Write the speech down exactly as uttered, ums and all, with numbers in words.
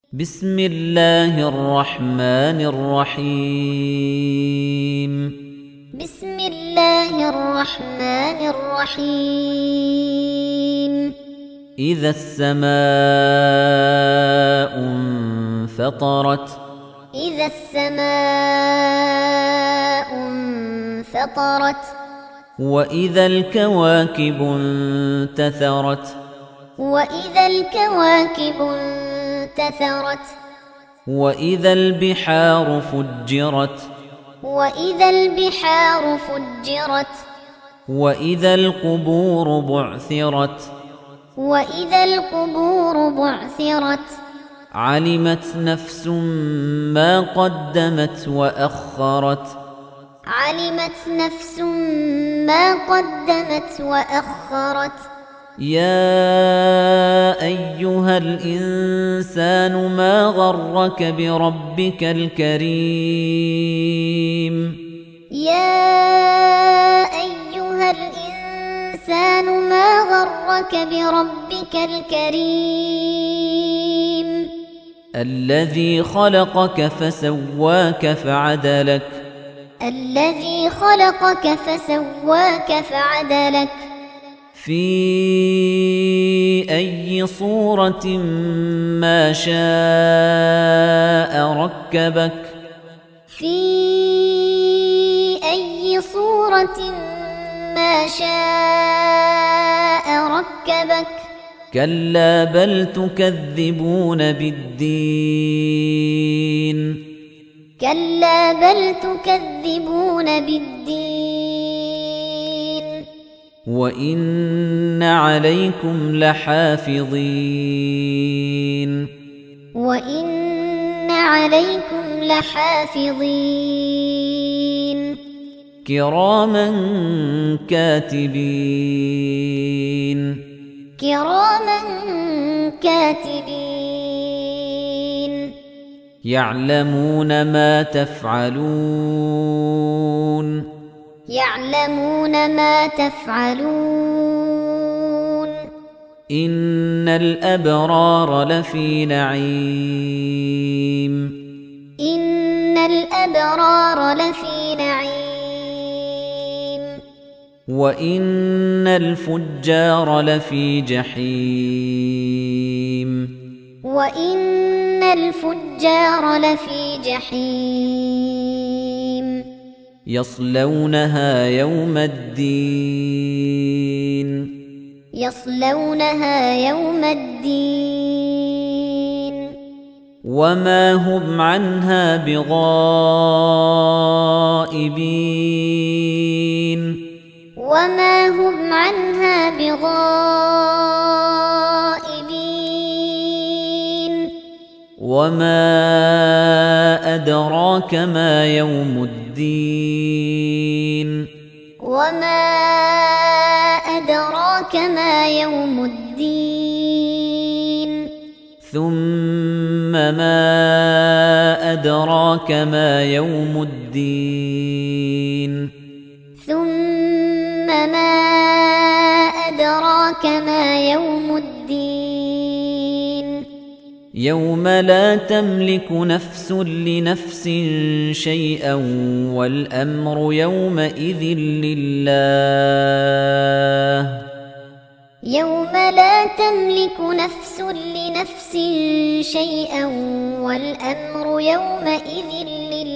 بسم الله الرحمن الرحيم بسم الله الرحمن الرحيم إذا السماء انفطرت إذا السماء انفطرت وإذا الكواكب انتثرت وإذا الكواكب انتثرت وإذا البحار فجرت وإذا البحار فجرت وإذا القبور بعثرت وإذا القبور بعثرت علمت نفس ما قدمت وأخرت علمت نفس ما قدمت وأخرت يا أيها الإنسان ما غرك بربك الكريم يا أيها الإنسان ما غرك بربك الكريم الذي خلقك فسواك فعدلك الذي خلقك فسواك فعدلك في أي صورة ما شاء ركبك في أي صورة ما شاء ركبك كلا بل تكذبون بالدين كلا بل تكذبون بالدين وإن عليكم لحافظين وإن عليكم لحافظين كراما كاتبين كراما كاتبين يعلمون ما تفعلون يعلمون ما تفعلون إن الأبرار لفي نعيم إن الأبرار لفي نعيم وإن الفجار لفي جحيم وإن الفجار لفي جحيم يصلونها يوم الدين يصلونها يوم الدين وما هم عنها بغائبين وما هم عنها بغائبين وما أدراك ما يوم الدين وما أدراك ما يوم الدين ثم ما أدراك ما يوم الدين ثم ما أدراك ما يوم الدين يوم لا تملك نفس لنفس شيئا والأمر يومئذ لله يوم لا تملك نفس لنفس شيئا والأمر يومئذ لله